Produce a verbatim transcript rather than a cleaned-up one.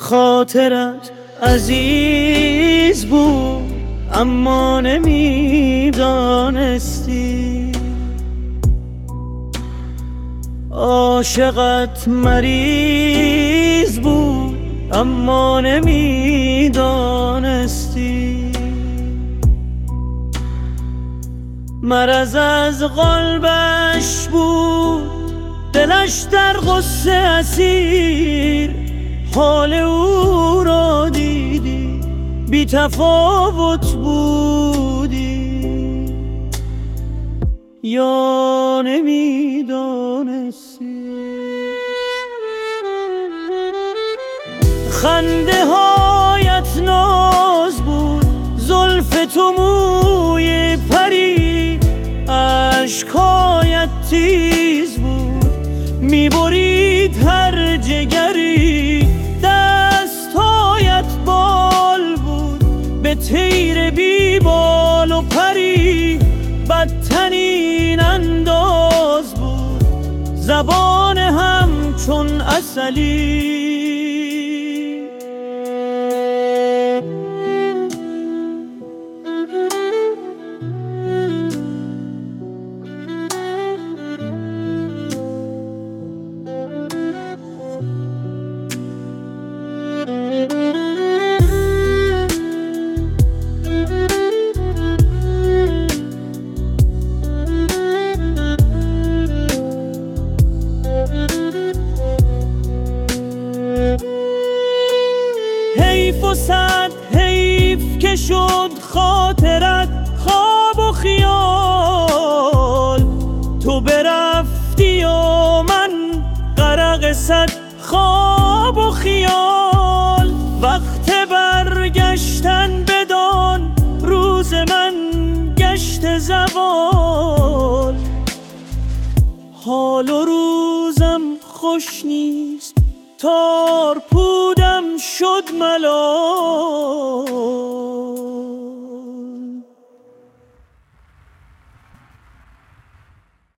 خاطرت عزیز بود اما نمیدانستی، عاشقت مریض بود اما نمیدانستی، مرض از قلبش بود دلش در غصه اسیر، حال او را دیدی بی تفاوت بودی یا نمیدانستی. خنده هایت ناز بود، زلف تو موی پری، اشکایت تیز بود میبرید هر جگری، دستایت بال بود به تیر بی بال و پری، بدترین انداز بود زبان همچون عسلی. حیف و صد حیف که شد خاطرت خواب و خیال، تو برفتی و من غرق صد خواب و خیال، وقت برگشتن بدان روز من گشت زوال، حال و روزم خوش نیست تار پودم شد ملال.